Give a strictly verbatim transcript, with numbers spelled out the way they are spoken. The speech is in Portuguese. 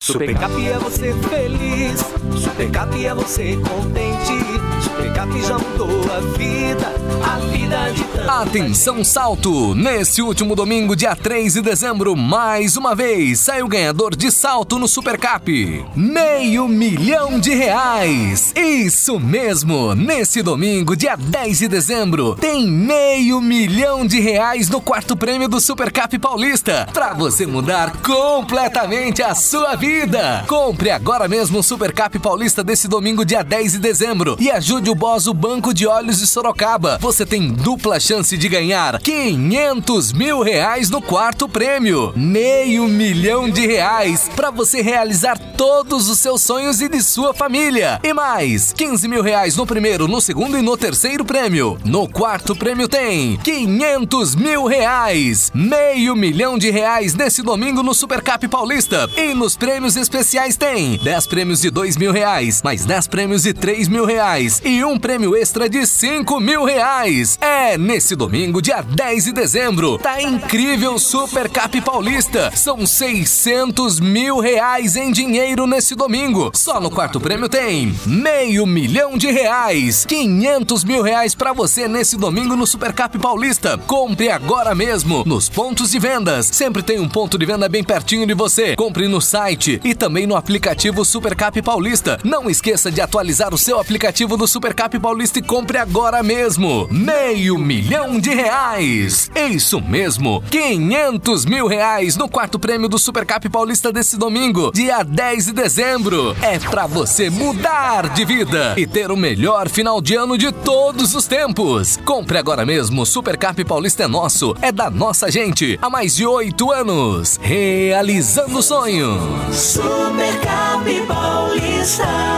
Supercap é você feliz, Supercap é você contente, Supercap já mudou a vida, a vida de tanta Atenção Salto! Nesse último domingo, dia três de dezembro, mais uma vez, sai o ganhador de salto no Supercap. Meio milhão de reais! Isso mesmo! Nesse domingo, dia dez de dezembro, tem meio milhão de reais no quarto prêmio do Supercap Paulista, pra você mudar completamente a sua vida. Compre agora mesmo o Supercap Paulista desse domingo, dia dez de dezembro, e ajude o Bozo Banco de Óleos de Sorocaba. Você tem dupla chance de ganhar quinhentos mil reais no quarto prêmio. Meio milhão de reais para você realizar todos os seus sonhos e de sua família. E mais, quinze mil reais no primeiro, no segundo e no terceiro prêmio. No quarto prêmio tem quinhentos mil reais. Meio milhão de reais nesse domingo no Supercap Paulista. E nos prêmios especiais tem dez prêmios de dois mil reais, mais dez prêmios de três mil reais e um prêmio extra de cinco mil reais. É nesse domingo, dia dez de dezembro. Tá incrível Supercap Paulista. São seiscentos mil reais em dinheiro nesse domingo. Só no quarto prêmio tem meio milhão de reais. quinhentos mil reais pra você nesse domingo no Supercap Paulista. Compre agora mesmo nos pontos de vendas. Sempre tem um ponto de venda bem pertinho de você. Compre no site e também no aplicativo Supercap Paulista. Não esqueça de atualizar o seu aplicativo do Supercap Paulista e compre agora mesmo. Meio milhão de reais. Isso mesmo, quinhentos mil reais no quarto prêmio do Supercap Paulista desse domingo, dia dez de dezembro. É pra você mudar de vida e ter o melhor final de ano de todos os tempos. Compre agora mesmo. Supercap Paulista é nosso, é da nossa gente. Há mais de oito anos, realizando sonhos. Supercap Paulista.